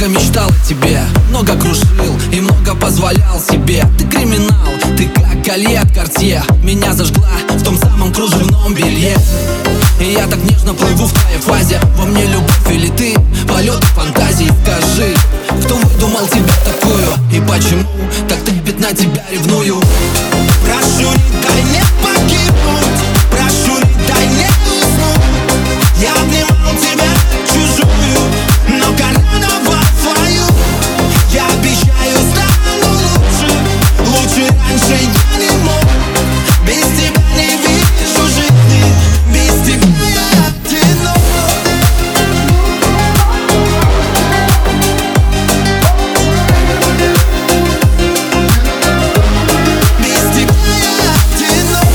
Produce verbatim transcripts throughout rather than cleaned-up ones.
Много мечтал о тебе, много кружил и много позволял себе. Ты криминал, ты как колье от Картье. Меня зажгла в том самом кружевном белье. И я так нежно плыву в твоей фазе. Во мне любовь или ты, полеты фантазии. Скажи, кто выдумал тебя такую? И почему так трепет на тебя ревную? Прошу, не дай мне погибнуть, прошу, не дай мне уснуть. Я обнимал тебя чужую, но коронавал свою. Я обещаю, стану лучше, лучше раньше я не мог. Без тебя не вижу жизни, без тебя я одинок. Без тебя я одинок.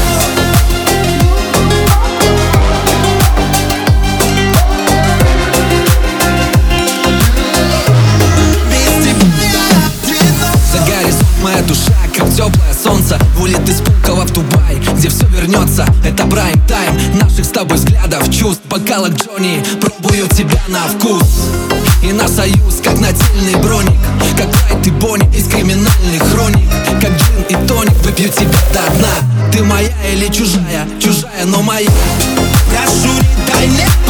Без тебя я одинок. Загорит моя душа, как теплое солнце. Улет из Пулково в Дубай, где все вернется. Это прайм-тайм наших с тобой взглядов, чувств. Бокалок Джонни, пробую тебя на вкус. И наш союз, как нательный броник, как Лайт и Бонни из криминальных хроник. Как джин и тоник, выпью тебя до дна. Ты моя или чужая? Чужая, но моя. Прошу, не дай мне